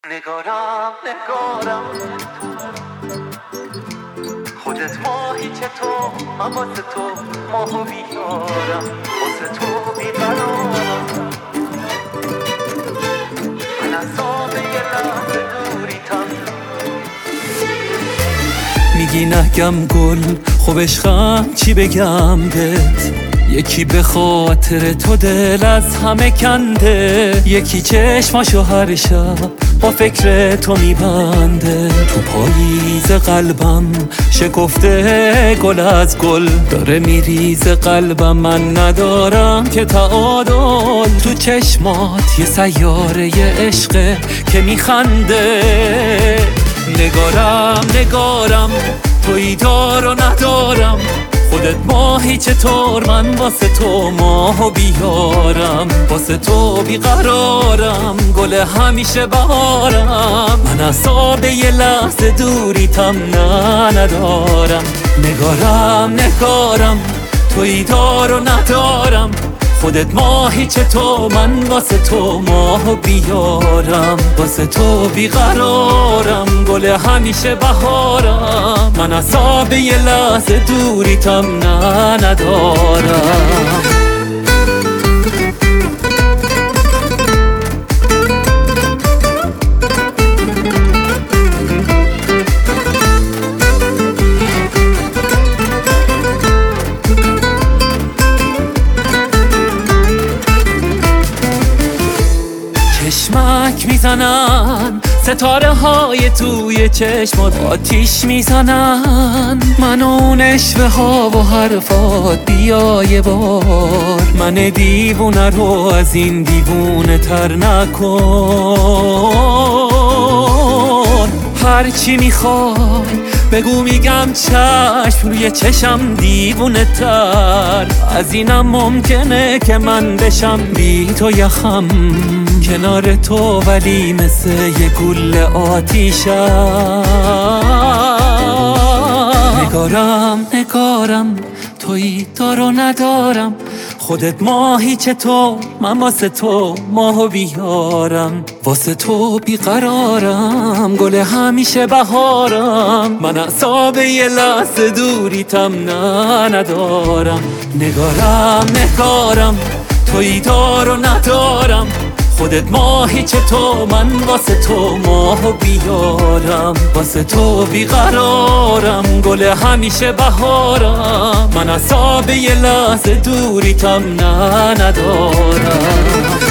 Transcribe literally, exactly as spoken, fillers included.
نگارم نگارم خودت ماهی چطور من واسه تو ماهو بیارم واسه تو بیقرارم من از آب یه لحظه دوریتم میگی نگم گل خوب عشقم چی بگم بهت یکی به خاطر تو دل از همه کنده یکی چشماشو هر شب با فکر تو میبنده تو پاییز قلبم شکفته گل از گل داره میریز قلبم من ندارم که تعادل تو چشمات یه سیاره یه عشقه که میخنده نگارم نگارم تویی دار و ندارم خودت ماهی چطور من واسه تو ماهو بیارم واسه تو بیقرارم گل همیشه بهارم من اعصاب یه لحظه دوریتم نه ندارم نگارم نگارم تویی دار و ندارم خودت ماهی چطور من واسه تو ماهو بیارم واسه تو بیقرارم گل همیشه بهارم من اعصاب یه لحظه دوریتم نه ندارم چشمک میزنن ستاره های توی چشمات آتیش میزنن من اون اشوه ها و حرفات بیا یه بار من دیوونه رو از این دیوونه تر نکن هرچی میخوای بگو میگم چشم روی چشم دیوونه تر از اینم ممکنه که من بشم بی تو یخم کنار تو ولی مثل یه گوله آتیشم نگارم نگارم تویی دار و ندارم خودت ماهی چطور من واسه تو ماهو بیارم واسه تو بیقرارم گل همیشه بهارم من اعصاب یه لحظه دوریتم نه ندارم نگارم نگارم تویی دار و ندارم خودت ماهی چطور من واسه تو ماهو بیارم واسه تو بیقرارم گل همیشه بهارم من اعصاب یه لحظه دوریتم نه ندارم